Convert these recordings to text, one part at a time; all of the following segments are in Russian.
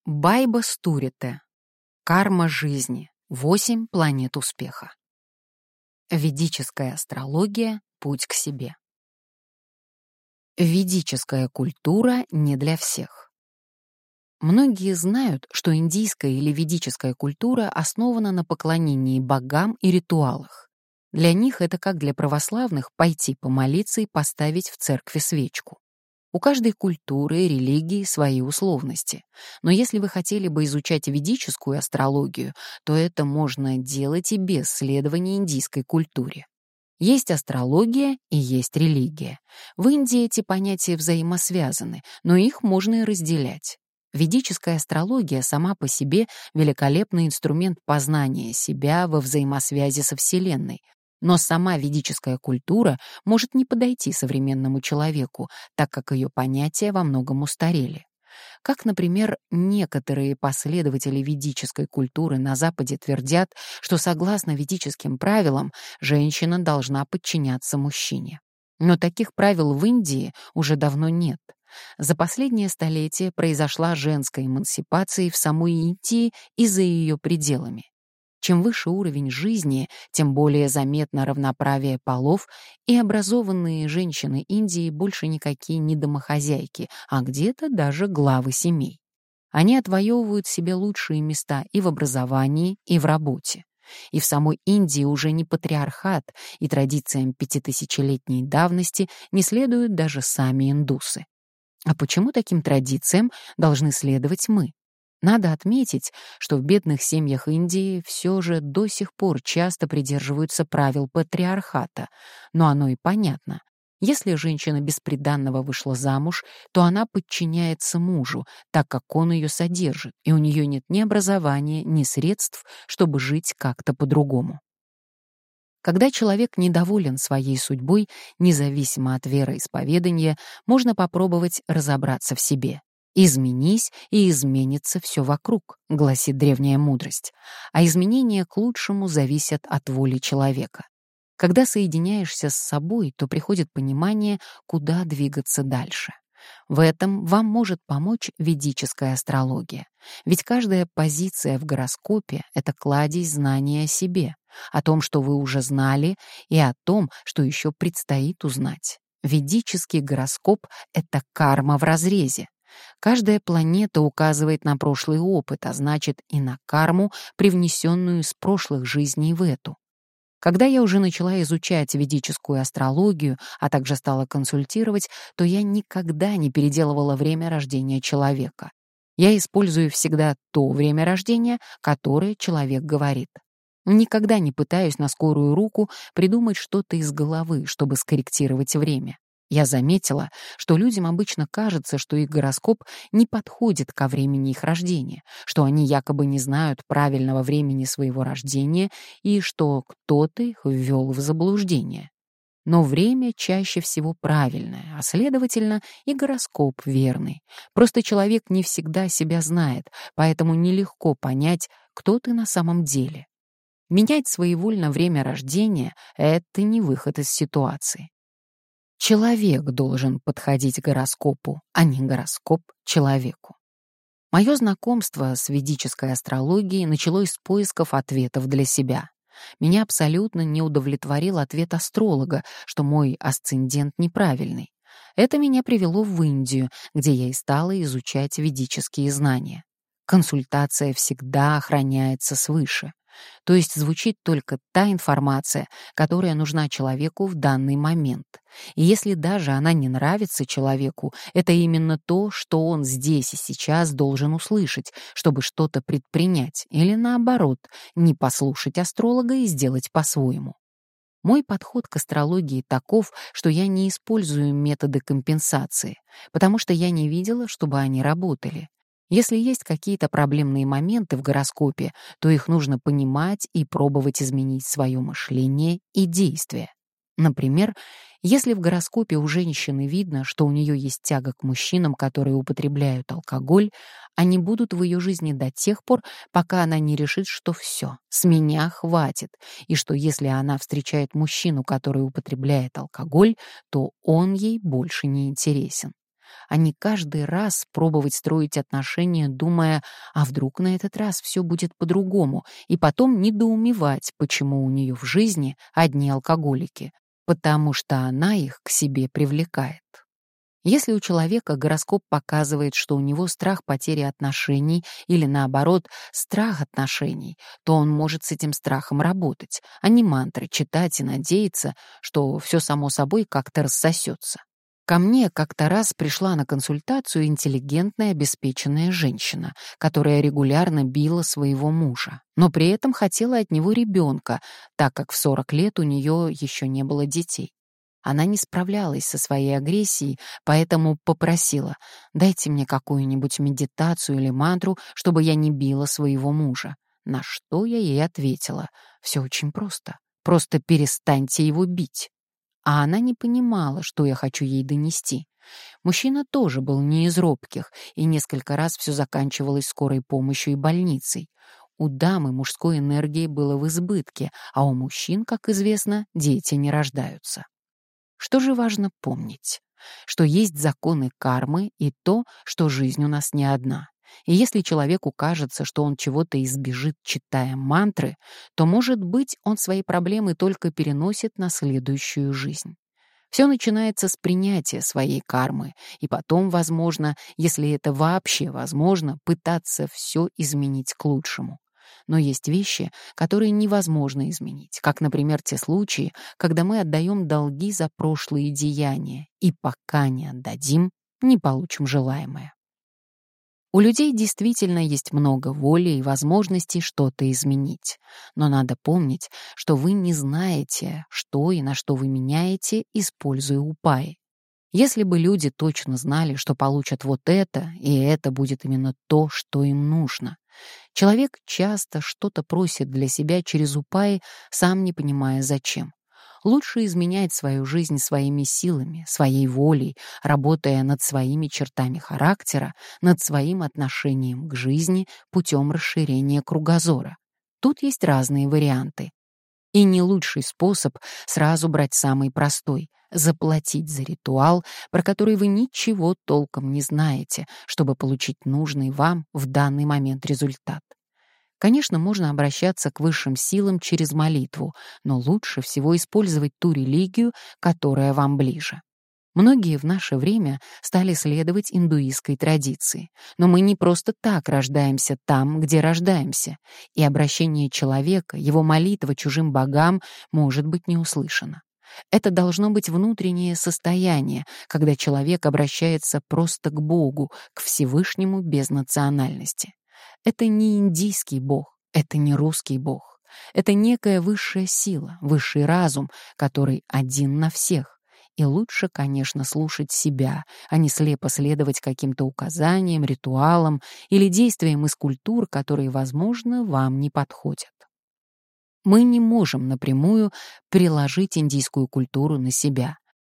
Байба Стурите. Карма жизни. 8 планет успеха. Ведическая астрология. Путь к себе. Ведическая культура не для всех. Многие знают, что индийская или ведическая культура основана на поклонении богам и ритуалах. Для них это как для православных пойти помолиться и поставить в церкви свечку. У каждой культуры и религии свои условности. Но если вы хотели бы изучать ведическую астрологию, то это можно делать и без следования индийской культуре. Есть астрология и есть религия. В Индии эти понятия взаимосвязаны, но их можно и разделять. Ведическая астрология сама по себе великолепный инструмент познания себя во взаимосвязи со Вселенной. Но сама ведическая культура может не подойти современному человеку, так как ее понятия во многом устарели. Как, например, некоторые последователи ведической культуры на Западе твердят, что согласно ведическим правилам женщина должна подчиняться мужчине. Но таких правил в Индии уже давно нет. За последнее столетие произошла женская эмансипация и в самой Индии и за ее пределами. Чем выше уровень жизни, тем более заметно равноправие полов, и образованные женщины Индии больше никакие не домохозяйки, а где-то даже главы семей. Они отвоевывают себе лучшие места и в образовании, и в работе. И в самой Индии уже не патриархат, и традициям пятитысячелетней давности не следуют даже сами индусы. А почему таким традициям должны следовать мы? Надо отметить, что в бедных семьях Индии все же до сих пор часто придерживаются правил патриархата, но оно и понятно. Если женщина бесприданного вышла замуж, то она подчиняется мужу, так как он ее содержит, и у нее нет ни образования, ни средств, чтобы жить как-то по-другому. Когда человек недоволен своей судьбой, независимо от вероисповедания, можно попробовать разобраться в себе. «Изменись, и изменится все вокруг», — гласит древняя мудрость. А изменения к лучшему зависят от воли человека. Когда соединяешься с собой, то приходит понимание, куда двигаться дальше. В этом вам может помочь ведическая астрология. Ведь каждая позиция в гороскопе — это кладезь знания о себе, о том, что вы уже знали, и о том, что еще предстоит узнать. Ведический гороскоп — это карма в разрезе. Каждая планета указывает на прошлый опыт, а значит и на карму, привнесенную из прошлых жизней в эту. Когда я уже начала изучать ведическую астрологию, а также стала консультировать, то я никогда не переделывала время рождения человека. Я использую всегда то время рождения, которое человек говорит. Никогда не пытаюсь на скорую руку придумать что-то из головы, чтобы скорректировать время. Я заметила, что людям обычно кажется, что их гороскоп не подходит ко времени их рождения, что они якобы не знают правильного времени своего рождения и что кто-то их ввел в заблуждение. Но время чаще всего правильное, а следовательно и гороскоп верный. Просто человек не всегда себя знает, поэтому нелегко понять, кто ты на самом деле. Менять своевольно время рождения — это не выход из ситуации. Человек должен подходить к гороскопу, а не гороскоп — человеку. Мое знакомство с ведической астрологией началось с поисков ответов для себя. Меня абсолютно не удовлетворил ответ астролога, что мой асцендент неправильный. Это меня привело в Индию, где я и стала изучать ведические знания. Консультация всегда охраняется свыше. То есть звучит только та информация, которая нужна человеку в данный момент. И если даже она не нравится человеку, это именно то, что он здесь и сейчас должен услышать, чтобы что-то предпринять, или наоборот, не послушать астролога и сделать по-своему. Мой подход к астрологии таков, что я не использую методы компенсации, потому что я не видела, чтобы они работали. Если есть какие-то проблемные моменты в гороскопе, то их нужно понимать и пробовать изменить свое мышление и действия. Например, если в гороскопе у женщины видно, что у нее есть тяга к мужчинам, которые употребляют алкоголь, они будут в ее жизни до тех пор, пока она не решит, что все, с меня хватит, и что если она встречает мужчину, который употребляет алкоголь, то он ей больше не интересен. а не каждый раз пробовать строить отношения, думая, а вдруг на этот раз все будет по-другому, и потом недоумевать, почему у нее в жизни одни алкоголики, потому что она их к себе привлекает. Если у человека гороскоп показывает, что у него страх потери отношений или, наоборот, страх отношений, то он может с этим страхом работать, а не мантры читать и надеяться, что все само собой как-то рассосется. Ко мне как-то раз пришла на консультацию интеллигентная, обеспеченная женщина, которая регулярно била своего мужа, но при этом хотела от него ребенка, так как в 40 лет у нее еще не было детей. Она не справлялась со своей агрессией, поэтому попросила: «Дайте мне какую-нибудь медитацию или мантру, чтобы я не била своего мужа». На что я ей ответила: «Все очень просто. Просто перестаньте его бить». А она не понимала, что я хочу ей донести. Мужчина тоже был не из робких, и несколько раз все заканчивалось скорой помощью и больницей. У дамы мужской энергии было в избытке, а у мужчин, как известно, дети не рождаются. Что же важно помнить? Что есть законы кармы и то, что жизнь у нас не одна. И если человеку кажется, что он чего-то избежит, читая мантры, то, может быть, он свои проблемы только переносит на следующую жизнь. Все начинается с принятия своей кармы, и потом, возможно, если это вообще возможно, пытаться все изменить к лучшему. Но есть вещи, которые невозможно изменить, как, например, те случаи, когда мы отдаем долги за прошлые деяния, и пока не отдадим, не получим желаемое. У людей действительно есть много воли и возможностей что-то изменить. Но надо помнить, что вы не знаете, что и на что вы меняете, используя упаи. Если бы люди точно знали, что получат вот это, и это будет именно то, что им нужно. Человек часто что-то просит для себя через упаи, сам не понимая зачем. Лучше изменять свою жизнь своими силами, своей волей, работая над своими чертами характера, над своим отношением к жизни путем расширения кругозора. Тут есть разные варианты. И не лучший способ сразу брать самый простой — заплатить за ритуал, про который вы ничего толком не знаете, чтобы получить нужный вам в данный момент результат. Конечно, можно обращаться к высшим силам через молитву, но лучше всего использовать ту религию, которая вам ближе. Многие в наше время стали следовать индуистской традиции, но мы не просто так рождаемся там, где рождаемся, и обращение человека, его молитва чужим богам может быть не услышана. Это должно быть внутреннее состояние, когда человек обращается просто к Богу, к Всевышнему без национальности. Это не индийский бог, это не русский бог. Это некая высшая сила, высший разум, который один на всех. И лучше, конечно, слушать себя, а не слепо следовать каким-то указаниям, ритуалам или действиям из культур, которые, возможно, вам не подходят. Мы не можем напрямую переложить индийскую культуру на себя.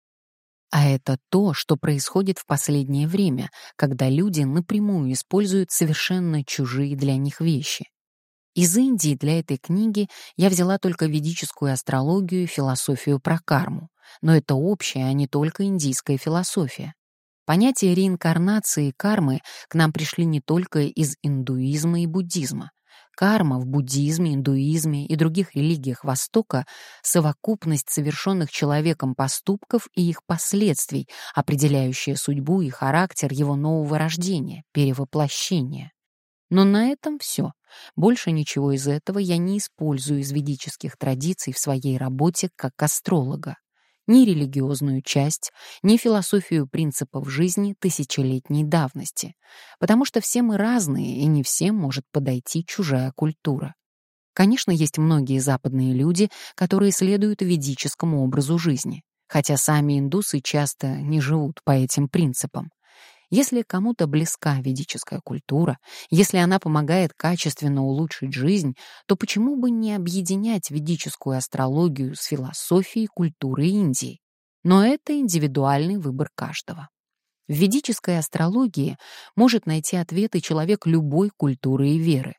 А это то, что происходит в последнее время, когда люди напрямую используют совершенно чужие для них вещи. Из Индии для этой книги я взяла только ведическую астрологию и философию про карму. Но это общая, а не только индийская философия. Понятия реинкарнации и кармы к нам пришли не только из индуизма и буддизма. Карма в буддизме, индуизме и других религиях Востока — совокупность совершенных человеком поступков и их последствий, определяющая судьбу и характер его нового рождения, перевоплощения. Но на этом все. Больше ничего из этого я не использую из ведических традиций в своей работе как астролога. Ни религиозную часть, ни философию принципов жизни тысячелетней давности, потому что все мы разные, и не всем может подойти чужая культура. Конечно, есть многие западные люди, которые следуют ведическому образу жизни, хотя сами индусы часто не живут по этим принципам. Если кому-то близка ведическая культура, если она помогает качественно улучшить жизнь, то почему бы не объединять ведическую астрологию с философией культуры Индии? Но это индивидуальный выбор каждого. В ведической астрологии может найти ответы человек любой культуры и веры.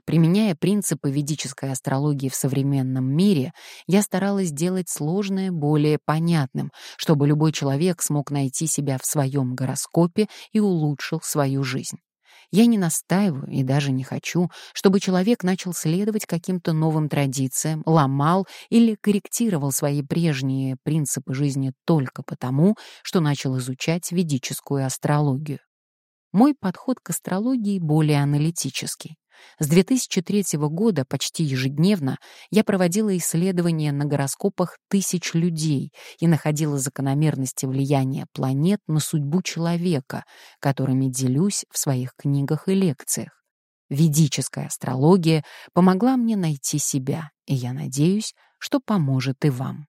Применяя принципы ведической астрологии в современном мире, я старалась сделать сложное более понятным, чтобы любой человек смог найти себя в своем гороскопе и улучшил свою жизнь. Я не настаиваю и даже не хочу, чтобы человек начал следовать каким-то новым традициям, ломал или корректировал свои прежние принципы жизни только потому, что начал изучать ведическую астрологию. Мой подход к астрологии более аналитический. С 2003 года почти ежедневно я проводила исследования на гороскопах тысяч людей и находила закономерности влияния планет на судьбу человека, которыми делюсь в своих книгах и лекциях. Ведическая астрология помогла мне найти себя, и я надеюсь, что поможет и вам.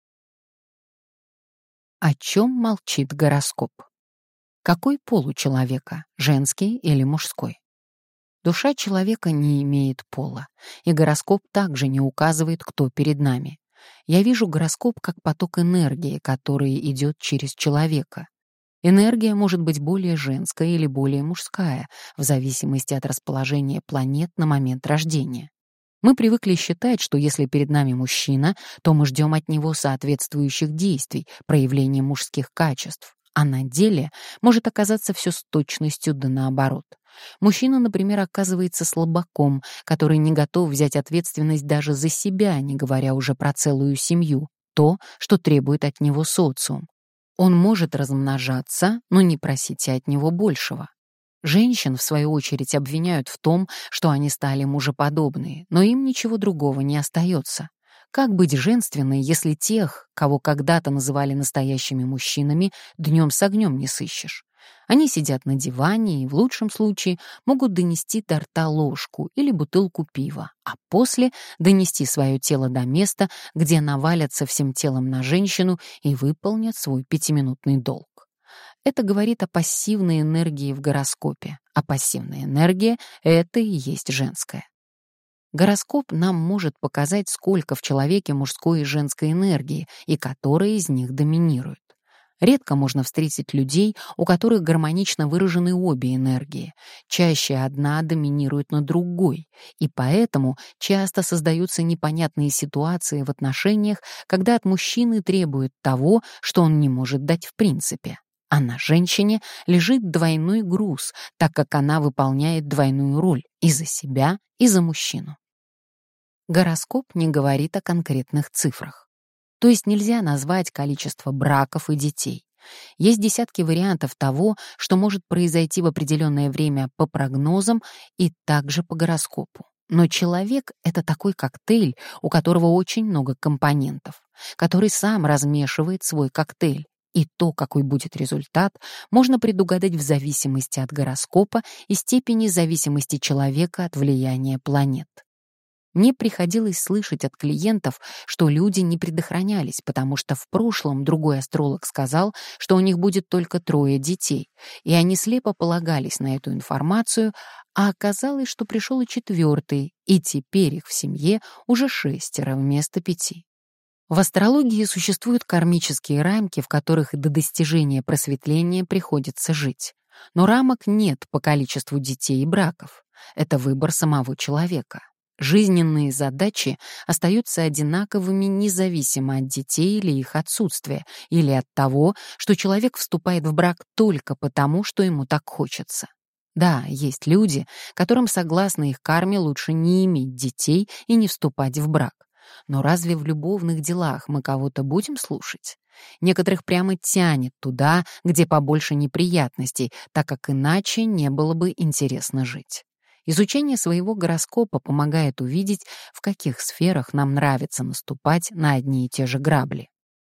О чем молчит гороскоп? Какой пол у человека, женский или мужской? Душа человека не имеет пола, и гороскоп также не указывает, кто перед нами. Я вижу гороскоп как поток энергии, который идет через человека. Энергия может быть более женская или более мужская, в зависимости от расположения планет на момент рождения. Мы привыкли считать, что если перед нами мужчина, то мы ждем от него соответствующих действий, проявления мужских качеств. А на деле может оказаться все с точностью да наоборот. Мужчина, например, оказывается слабаком, который не готов взять ответственность даже за себя, не говоря уже про целую семью, то, что требует от него социум. Он может размножаться, но не просите от него большего. Женщин, в свою очередь, обвиняют в том, что они стали мужеподобные, но им ничего другого не остается. Как быть женственной, если тех, кого когда-то называли настоящими мужчинами, днем с огнем не сыщешь? Они сидят на диване и, в лучшем случае, могут донести до рта ложку или бутылку пива, а после донести свое тело до места, где навалятся всем телом на женщину и выполнят свой 5-минутный долг. Это говорит о пассивной энергии в гороскопе, а пассивная энергия — это и есть женская. Гороскоп нам может показать, сколько в человеке мужской и женской энергии, и которая из них доминирует. Редко можно встретить людей, у которых гармонично выражены обе энергии. Чаще одна доминирует над другой, и поэтому часто создаются непонятные ситуации в отношениях, когда от мужчины требуют того, что он не может дать в принципе. А на женщине лежит двойной груз, так как она выполняет двойную роль и за себя, и за мужчину. Гороскоп не говорит о конкретных цифрах. То есть нельзя назвать количество браков и детей. Есть десятки вариантов того, что может произойти в определенное время по прогнозам и также по гороскопу. Но человек — это такой коктейль, у которого очень много компонентов, который сам размешивает свой коктейль. И то, какой будет результат, можно предугадать в зависимости от гороскопа и степени зависимости человека от влияния планет. Мне приходилось слышать от клиентов, что люди не предохранялись, потому что в прошлом другой астролог сказал, что у них будет только 3 детей, и они слепо полагались на эту информацию, а оказалось, что пришел и 4-й, и теперь их в семье уже 6 вместо 5. В астрологии существуют кармические рамки, в которых до достижения просветления приходится жить. Но рамок нет по количеству детей и браков. Это выбор самого человека. Жизненные задачи остаются одинаковыми независимо от детей или их отсутствия, или от того, что человек вступает в брак только потому, что ему так хочется. Да, есть люди, которым согласно их карме лучше не иметь детей и не вступать в брак. Но разве в любовных делах мы кого-то будем слушать? Некоторых прямо тянет туда, где побольше неприятностей, так как иначе не было бы интересно жить. Изучение своего гороскопа помогает увидеть, в каких сферах нам нравится наступать на одни и те же грабли.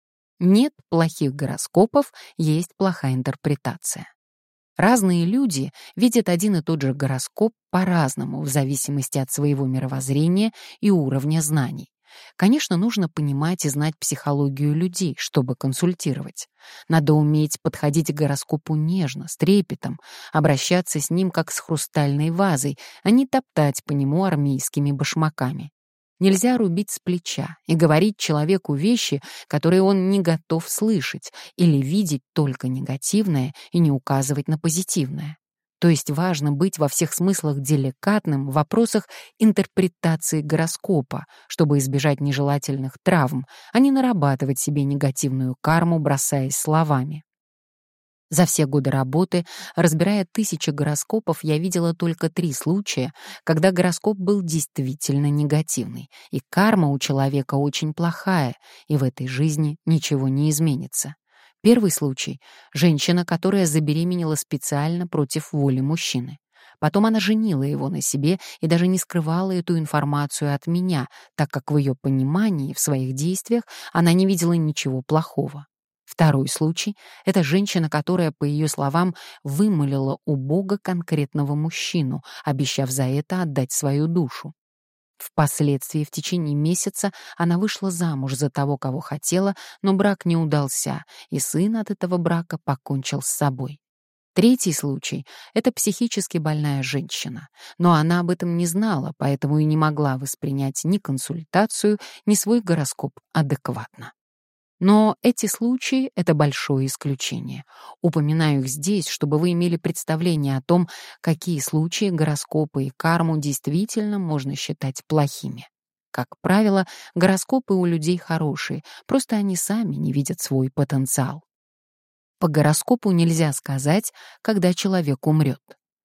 Нет плохих гороскопов, есть плохая интерпретация. Разные люди видят один и тот же гороскоп по-разному в зависимости от своего мировоззрения и уровня знаний. Конечно, нужно понимать и знать психологию людей, чтобы консультировать. Надо уметь подходить к гороскопу нежно, с трепетом, обращаться с ним как с хрустальной вазой, а не топтать по нему армейскими башмаками. Нельзя рубить с плеча и говорить человеку вещи, которые он не готов слышать, или видеть только негативное и не указывать на позитивное. То есть важно быть во всех смыслах деликатным в вопросах интерпретации гороскопа, чтобы избежать нежелательных травм, а не нарабатывать себе негативную карму, бросаясь словами. За все годы работы, разбирая тысячи гороскопов, я видела только 3 случая, когда гороскоп был действительно негативный, и карма у человека очень плохая, и в этой жизни ничего не изменится. Первый случай — женщина, которая забеременела специально против воли мужчины. Потом она женила его на себе и даже не скрывала эту информацию от меня, так как в ее понимании, в своих действиях она не видела ничего плохого. Второй случай — это женщина, которая, по ее словам, вымолила у Бога конкретного мужчину, обещав за это отдать свою душу. Впоследствии, в течение месяца, она вышла замуж за того, кого хотела, но брак не удался, и сын от этого брака покончил с собой. Третий случай — это психически больная женщина, но она об этом не знала, поэтому и не могла воспринять ни консультацию, ни свой гороскоп адекватно. Но эти случаи — это большое исключение. Упоминаю их здесь, чтобы вы имели представление о том, какие случаи гороскопы и карму действительно можно считать плохими. Как правило, гороскопы у людей хорошие, просто они сами не видят свой потенциал. По гороскопу нельзя сказать, когда человек умрет.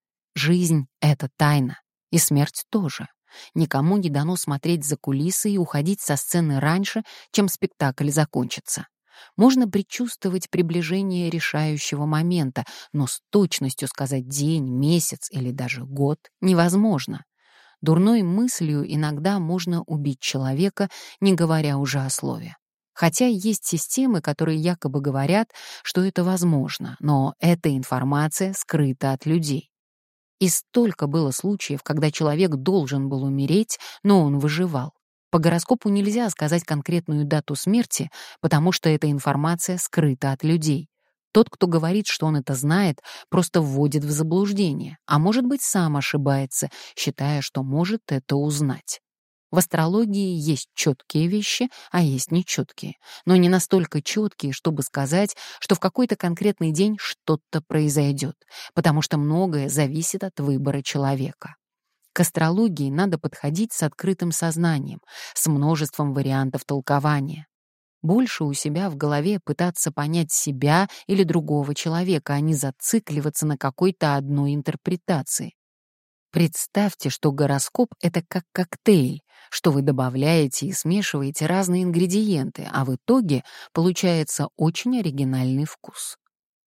Жизнь — это тайна, и смерть тоже. Никому не дано смотреть за кулисы и уходить со сцены раньше, чем спектакль закончится. Можно предчувствовать приближение решающего момента, но с точностью сказать день, месяц или даже год невозможно. Дурной мыслью иногда можно убить человека, не говоря уже о слове. Хотя есть системы, которые якобы говорят, что это возможно, но эта информация скрыта от людей. И столько было случаев, когда человек должен был умереть, но он выживал. По гороскопу нельзя сказать конкретную дату смерти, потому что эта информация скрыта от людей. Тот, кто говорит, что он это знает, просто вводит в заблуждение, а может быть, сам ошибается, считая, что может это узнать. В астрологии есть четкие вещи, а есть нечеткие, но не настолько четкие, чтобы сказать, что в какой-то конкретный день что-то произойдет, потому что многое зависит от выбора человека. К астрологии надо подходить с открытым сознанием, с множеством вариантов толкования. Больше у себя в голове пытаться понять себя или другого человека, а не зацикливаться на какой-то одной интерпретации. Представьте, что гороскоп — это как коктейль, что вы добавляете и смешиваете разные ингредиенты, а в итоге получается очень оригинальный вкус.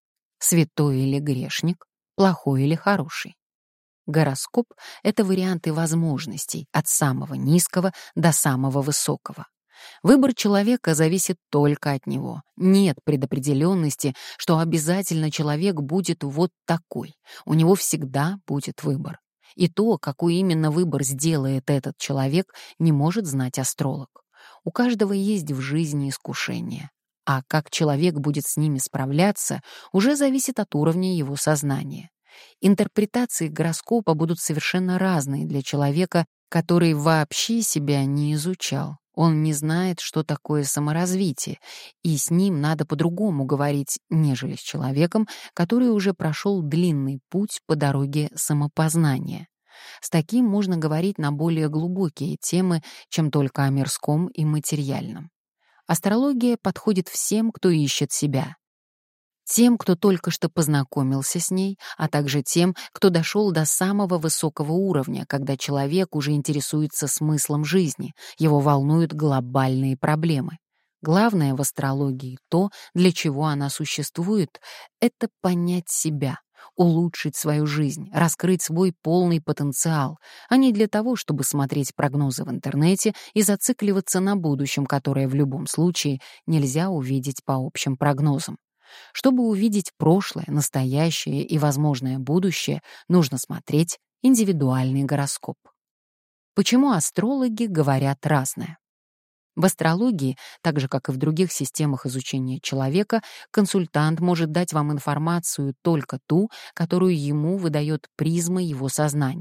Святой или грешник, плохой или хороший. Гороскоп — это варианты возможностей от самого низкого до самого высокого. Выбор человека зависит только от него. Нет предопределенности, что обязательно человек будет вот такой. У него всегда будет выбор. И то, какой именно выбор сделает этот человек, не может знать астролог. У каждого есть в жизни искушения. А как человек будет с ними справляться, уже зависит от уровня его сознания. Интерпретации гороскопа будут совершенно разные для человека, который вообще себя не изучал. Он не знает, что такое саморазвитие, и с ним надо по-другому говорить, нежели с человеком, который уже прошел длинный путь по дороге самопознания. С таким можно говорить на более глубокие темы, чем только о мирском и материальном. Астрология подходит всем, кто ищет себя. Тем, кто только что познакомился с ней, а также тем, кто дошел до самого высокого уровня, когда человек уже интересуется смыслом жизни, его волнуют глобальные проблемы. Главное в астрологии то, для чего она существует, это понять себя, улучшить свою жизнь, раскрыть свой полный потенциал, а не для того, чтобы смотреть прогнозы в интернете и зацикливаться на будущем, которое в любом случае нельзя увидеть по общим прогнозам. Чтобы увидеть прошлое, настоящее и возможное будущее, нужно смотреть индивидуальный гороскоп. Почему астрологи говорят разное? В астрологии, так же как и в других системах изучения человека, консультант может дать вам информацию только ту, которую ему выдает призма его сознания.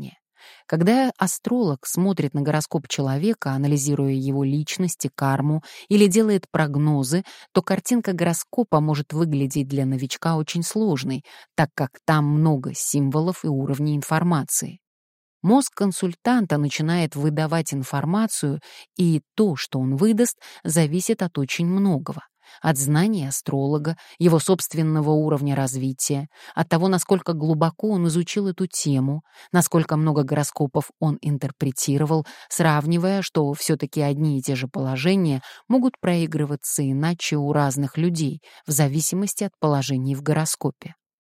Когда астролог смотрит на гороскоп человека, анализируя его личность и карму, или делает прогнозы, то картинка гороскопа может выглядеть для новичка очень сложной, так как там много символов и уровней информации. Мозг консультанта начинает выдавать информацию, и то, что он выдаст, зависит от очень многого. От знаний астролога, его собственного уровня развития, от того, насколько глубоко он изучил эту тему, насколько много гороскопов он интерпретировал, сравнивая, что все-таки одни и те же положения могут проигрываться иначе у разных людей, в зависимости от положений в гороскопе.